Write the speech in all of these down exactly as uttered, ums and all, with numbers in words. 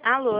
Alô?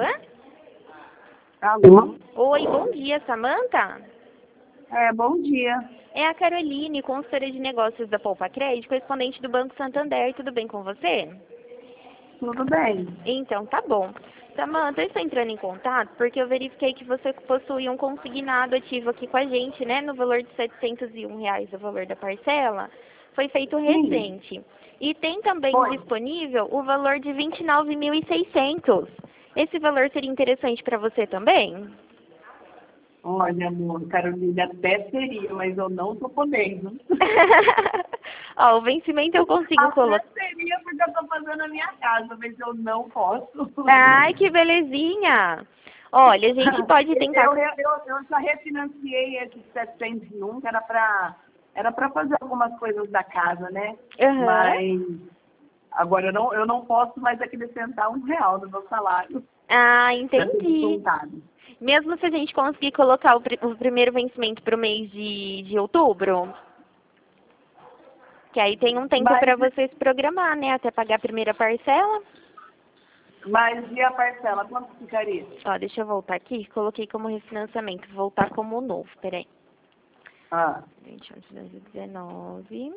Alô? Oi, bom dia, Samanta? É, bom dia. É a Caroline, consultora de negócios da Poupa Crédito, correspondente do Banco Santander. Tudo bem com você? Tudo bem? Então, tá bom. Samanta, eu estou entrando em contato porque eu verifiquei que você possui um consignado ativo aqui com a gente, né? No valor de setecentos e um reais o valor da parcela. Foi feito Sim, recente. E tem também foi. disponível o valor de vinte e nove mil e seiscentos. Esse valor seria interessante para você também? Olha, amor, Carolina, até seria, mas eu não tô podendo. Ó, o vencimento eu consigo Até colocar. seria porque eu tô fazendo a minha casa, mas eu não posso. Ai, que belezinha! Olha, a gente pode tentar. Eu, eu, eu, eu já refinanciei esses setecentos e um, que era para era para fazer algumas coisas da casa, né? Aham. Mas agora eu não, eu não posso mais acrescentar um real no meu salário Ah, para ser entendi. descontado. Mesmo se a gente conseguir colocar o, pri- o primeiro vencimento para o mês de, de outubro, que aí tem um tempo Mas para você se programar, né? Até pagar a primeira parcela. Mas e a parcela, quanto ficaria? Ó, deixa eu voltar aqui. Coloquei como refinanciamento. Voltar como novo. Peraí. Ah, vinte e um de dois mil e dezenove.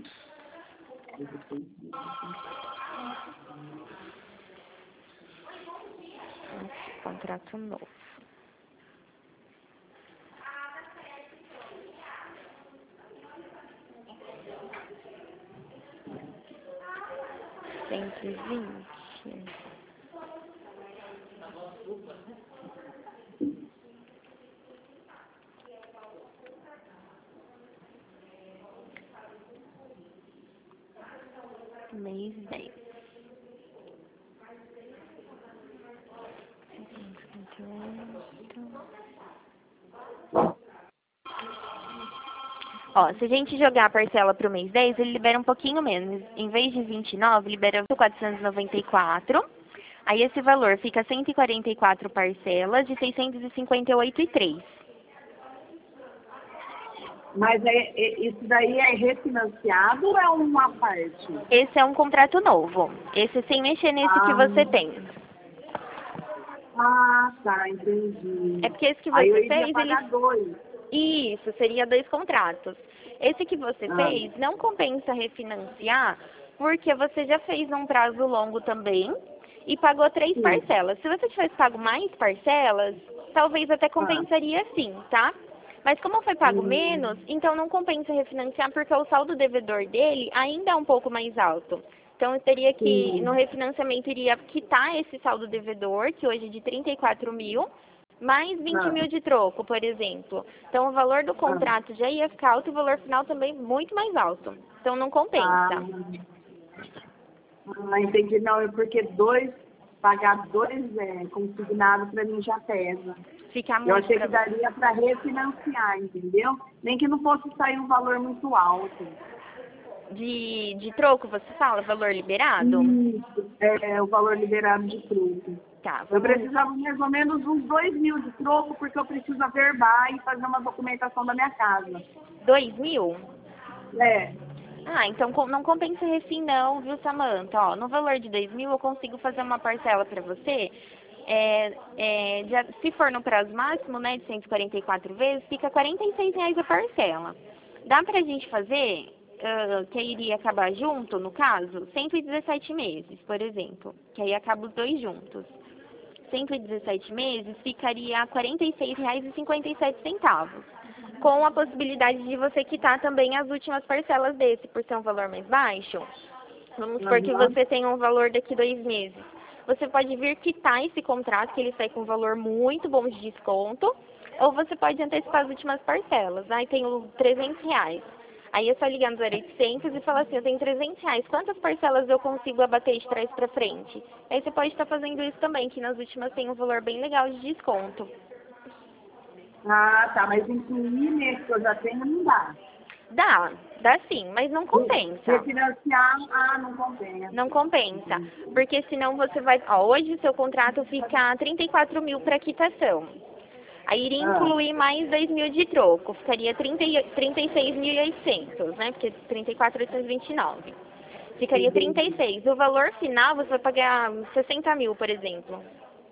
Aqui, contrato novo. cento e vinte. Mês dez. Ó, se a gente jogar a parcela para o mês dez, ele libera um pouquinho menos. Em vez de vinte e nove, libera quatrocentos e noventa e quatro. Aí esse valor fica cento e quarenta e quatro parcelas de seiscentos e cinquenta e oito e três. mas é, é- isso daí é refinanciado ou é uma parte? Esse é um contrato novo. Esse sem mexer nesse que Ah, você tem. ah, tá, É entendi. porque esse que Aí eu você iria fez, ele... pagar dois. Isso, seria dois contratos. Esse que você Ah, fez não compensa refinanciar, porque você já fez num prazo longo também e pagou três sim. parcelas. Se você tivesse pago mais parcelas, talvez até Ah, compensaria sim, tá? Mas como foi pago menos, hum, então não compensa refinanciar porque o saldo devedor dele ainda é um pouco mais alto. Então eu teria que, no sim. refinanciamento, iria quitar esse saldo devedor, que hoje é de trinta e quatro mil, mais vinte Ah, mil de troco, por exemplo. Então, o valor do ah, contrato já ia ficar alto e o valor final também muito mais alto. Então, não ah, compensa. ah, entendi. Não, é porque dois, pagar dois é, consignado para mim já pesa. Fica Eu muito achei para que você. daria para refinanciar, entendeu? Nem que não fosse sair um valor muito alto. De, de troco, você fala, valor liberado? Isso, é o valor liberado de troco. Tá, Eu vamos... precisava mais ou menos uns dois mil de troco, porque eu preciso averbar e fazer uma documentação da minha casa. Dois mil? É, Ah, então com- não compensa refim não, viu, Samanta? Ó, no valor de dois mil eu consigo fazer uma parcela para você. É, é, de- se for no prazo máximo, né, de cento e quarenta e quatro vezes, fica quarenta e seis reais a parcela. Dá pra gente fazer, ah, que aí iria acabar junto, no caso, cento e dezessete meses, por exemplo, que aí acaba os dois juntos. cento e dezessete meses ficaria a quarenta e seis reais e cinquenta e sete centavos, com a possibilidade de você quitar também as últimas parcelas desse, por ser um valor mais baixo. Vamos supor que aham. você tenha um valor daqui dois meses. Você pode vir quitar esse contrato, que ele sai com um valor muito bom de desconto, ou você pode antecipar as últimas parcelas. Aí tem o trezentos reais. Aí é só ligar no zero oitocentos e falar assim, eu tenho trezentos reais, quantas parcelas eu consigo abater de trás para frente? Aí você pode estar fazendo isso também, que nas últimas tem um valor bem legal de desconto. Ah, tá, mas incluir nesse que eu já tenho não dá. Dá, dá sim, mas não compensa. Refinanciar, ah, não convém. Não compensa, porque senão você vai... Ó, hoje o seu contrato fica trinta e quatro mil para quitação. Aí iria Ah, incluir mais dois mil de troco, ficaria trinta e- trinta e seis mil e oitocentos, né? Porque trinta e quatro mil oitocentos e vinte e nove. Ficaria trinta e entendi. seis. O valor final você vai pagar sessenta mil, por exemplo.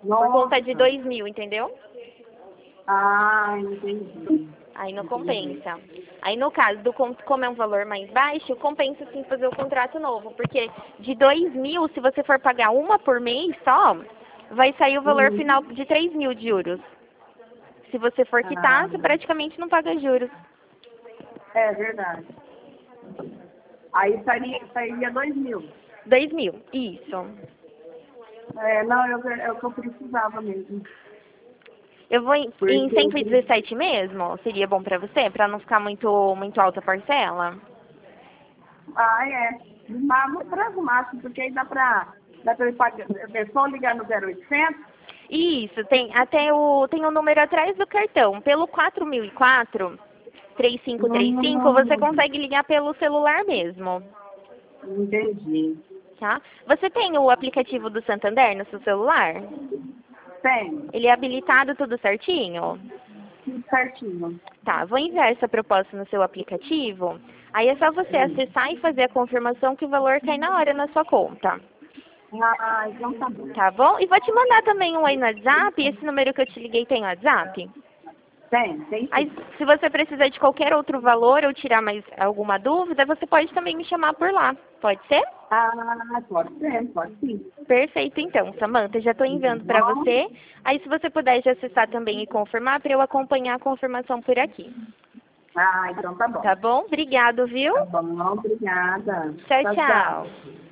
Por conta de Nossa. dois mil, entendeu? Ah, entendi. Aí não Entendi. compensa. Aí no caso, do con- como é um valor mais baixo, compensa sim fazer o contrato novo. Porque de dois mil, se você for pagar uma por mês só, vai sair o valor Uhum. final de três mil de juros. Se você for Ah, quitar, você praticamente não paga juros. é verdade. Aí sairia, sairia dois mil. Dois mil, isso. É, não, eu, é o que eu precisava mesmo. Eu vou em, em Porque eu cento e preciso. dezessete mesmo? Seria bom pra você? Pra não ficar muito, muito alta a parcela? Ah, é. Mas vou trazer o máximo, porque aí dá pra, dá pra eu pagar. É só ligar no zero oitocentos? Isso, tem até o, tem o número atrás do cartão. Pelo quatro mil e quatro, três cinco três cinco, você Hum, consegue ligar pelo celular mesmo, entendi. tá? Você tem o aplicativo do Santander no seu celular? Tem, Ele é habilitado tudo certinho? tudo certinho. Tá, vou enviar essa proposta no seu aplicativo. Aí é só você acessar e fazer a confirmação que o valor cai na hora na sua conta. Ah, então tá bom. Tá bom? E vou te mandar também um aí no WhatsApp. Esse número que eu te liguei tem WhatsApp? Tem, tem Aí, sim. se você precisar de qualquer outro valor ou tirar mais alguma dúvida, você pode também me chamar por lá. Pode ser? Ah, pode ser, pode sim. Perfeito, então, Samanta. Já estou enviando para Bom, você. Aí, se você puder já acessar também e confirmar, para eu acompanhar a confirmação por aqui. ah, então tá bom. Tá bom? Obrigado, viu? Tá bom, obrigada. Tchau, Tchau, tchau. tchau.